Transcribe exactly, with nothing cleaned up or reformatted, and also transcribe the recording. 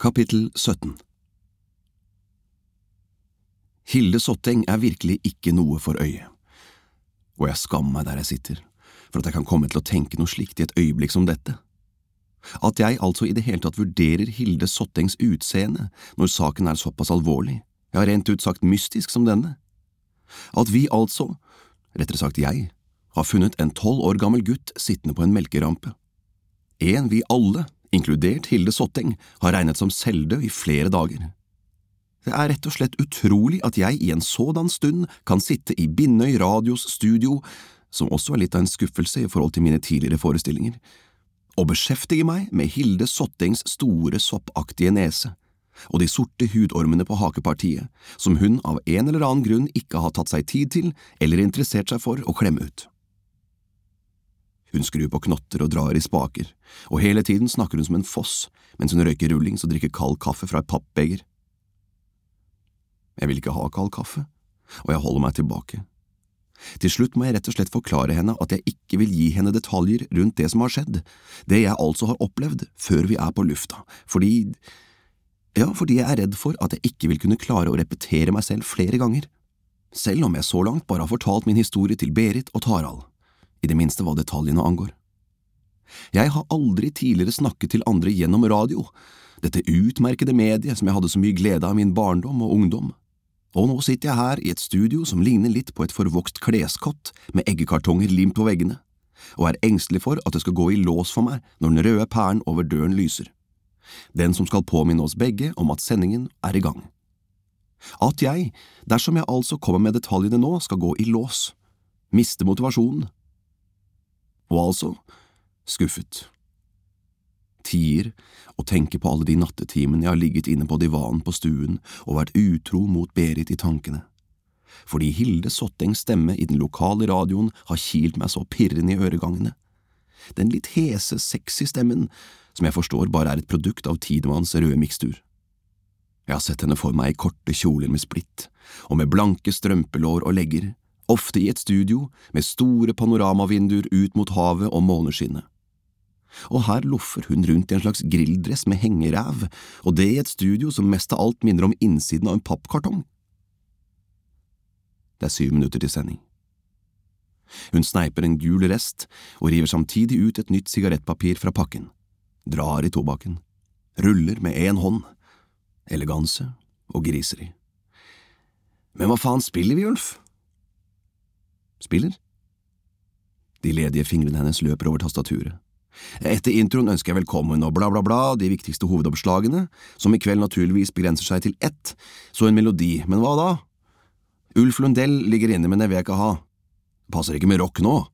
Kapittel sytten. Hilde Sotteng er virkelig ikke noe for øyet, og jeg skammer meg der jeg sitter, for at jeg kan komme til å tenke noe slikt i et øyeblikk som dette. At jeg altså i det hele tatt vurderer Hilde Sottengs utseende når saken er såpass alvorlig, ja rent ut sagt mystisk som denne. At vi altså, rettere sagt jeg, har funnet en tolv år gammel gutt sittende på en melkerampe. En vi alle, inkludert Hilde Sotteng, har regnet som selvdød i flere dager. Det er rett og slett utrolig at jeg i en sådan stund kan sitte i Binnøy Radios studio, som også er litt av en skuffelse i forhold til mine tidligere forestillinger, og beskjeftige meg med Hilde Sottengs store soppaktige nese, og de sorte hudormene på hakepartiet, som hun av en eller annen grunn ikke har tatt seg tid til eller interessert seg for å klemme ut. Hun skrur på knotter og drar i spaker, og hele tiden snakker hun som en foss, mens hun røyker rullings og drikker kald kaffe fra et pappbeger. Jeg vil ikke ha kald kaffe, og jeg holder meg tilbake. Til slutt må jeg rett og slett forklare henne at jeg ikke vil gi henne detaljer rundt det som har skjedd, det jeg altså har opplevd før vi er på lufta, fordi… ja, fordi jeg er redd for at jeg ikke vil kunne klare å repetere meg selv flere ganger, selv om jeg så langt bare har fortalt min historie til Berit og Tarald, i det minste hva detaljene angår. Jeg har aldri tidligere snakket til andre gjennom radio, dette utmerkede mediet som jeg hadde så mye glede av min barndom og ungdom. Og nå sitter jeg her i et studio som ligner litt på et forvokst kleskott med eggekartonger limt på veggene, og er engstelig for at det skal gå i lås for meg når den røde pæren over døren lyser. Den som skal påminne oss begge om at sendingen er i gang. At jeg, dersom jeg altså kommer med detaljene nå, skal gå i lås, miste motivasjonen. Og altså, skuffet. Tier og tenker på alle de nattetimene jeg har ligget inne på divanen på stuen og vært utro mot Berit i tankene. Fordi Hilde Sottengs stemme i den lokale radioen har kilt meg så pirrende i øregangene. Den litt hese, sexy stemmen, som jeg forstår bare er et produkt av Tidemanns røde mikstur. Jeg har sett henne for meg i korte kjoler med splitt, og med blanke strømpelår og legger, ofte i et studio med store panoramavinduer ut mot havet og måneskinnet. Og her loffer hun rundt i en slags grilldress med hengeræv, og det i et studio som mest av alt minner om innsiden av en pappkartong. Det er syv minutter til sending. Hun sneiper en gul rest og river samtidig ut et nytt sigarettpapir fra pakken, drar i tobakken, ruller med en hånd, eleganse og griseri. Men hva faen spiller vi, Ulf? Spiller? De ledige fingrene hennes løper over tastaturet. Etter introen ønsker jeg velkommen og bla bla bla, de viktigste hovedoppslagene, som i kveld naturligvis begrenser seg til ett, så en melodi, men hva da? Ulf Lundell ligger inne, men det vil jeg ikke ha. Passer ikke med rock nå.